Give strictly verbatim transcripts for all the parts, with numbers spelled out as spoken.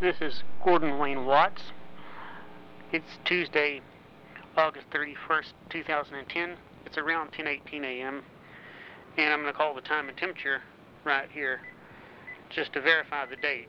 This is Gordon Wayne Watts. It's Tuesday, August thirty-first, two thousand ten. It's around ten eighteen a m and I'm going to call the time and temperature right here just to verify the date.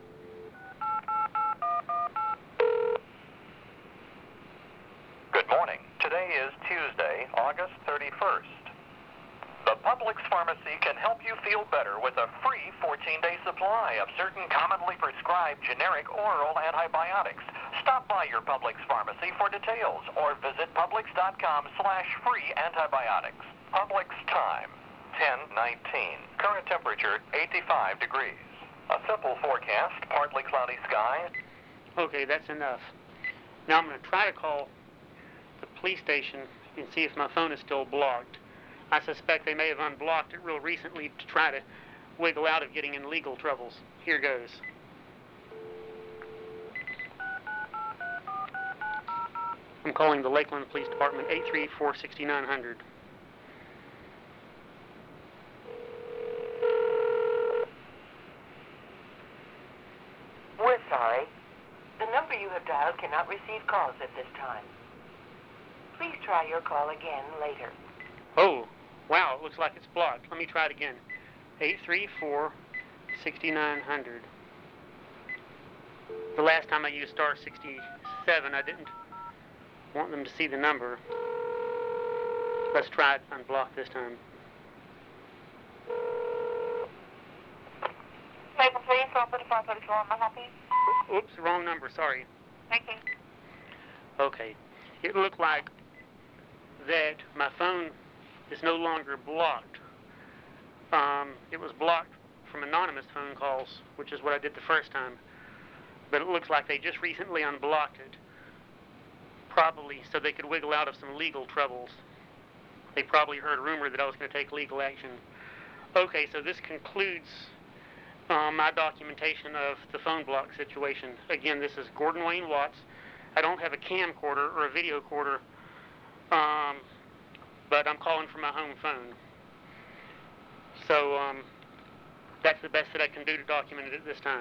Good morning. Today is Tuesday, August thirty-first. The Publix Pharmacy can help you feel better with a free fourteen-day supply of certain commonly prescribed generic oral antibiotics. Stop by your Publix Pharmacy for details or visit Publix.com slash free antibiotics. Publix time, ten nineteen. Current temperature, eighty-five degrees. A simple forecast, partly cloudy skies. Okay, that's enough. Now I'm going to try to call the police station and see if my phone is still blocked. I suspect they may have unblocked it real recently to try to wiggle out of getting in legal troubles. Here goes. I'm calling the Lakeland Police Department, eight three four, six nine zero zero. We're sorry. The number you have dialed cannot receive calls at this time. Please try your call again later. Oh, wow, it looks like it's blocked. Let me try it again. eight three four, six nine zero zero. The last time I used star sixty-seven, I didn't want them to see the number. Let's try it unblock this time. Maple Police, one thirty-five thirty-four, am I help you? Oops, wrong number, sorry. Thank you. Okay, it looked like that my phone is no longer blocked. Um, it was blocked from anonymous phone calls, which is what I did the first time. But it looks like they just recently unblocked it, probably so they could wiggle out of some legal troubles. They probably heard a rumor that I was going to take legal action. Okay, so this concludes um, my documentation of the phone block situation. Again, this is Gordon Wayne Watts. I don't have a camcorder or a video recorder, um, but I'm calling from my home phone. So um, that's the best that I can do to document it at this time.